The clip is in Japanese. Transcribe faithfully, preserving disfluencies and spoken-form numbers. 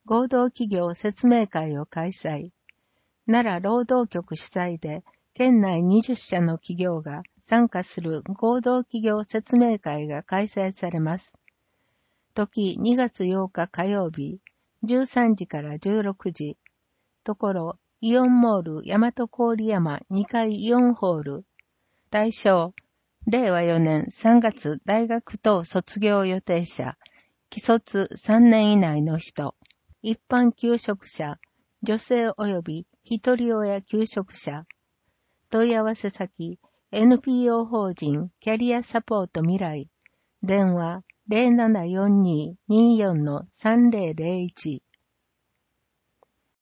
合同企業説明会を開催。奈良労働局主催で、県内にじゅっしゃの企業が参加する合同企業説明会が開催されます。時にがつようか火曜日、じゅうさんじからじゅうろくじ。ところ、イオンモール大和郡山にかいイオンホール。対象、れいわよねんさんがつ大学等卒業予定者、既卒さんねん以内の人、一般求職者、女性及び一人親求職者。問い合わせ先、エヌピーオー 法人キャリアサポート未来。電話 ゼロななよんに にーよん さんぜろぜろいち。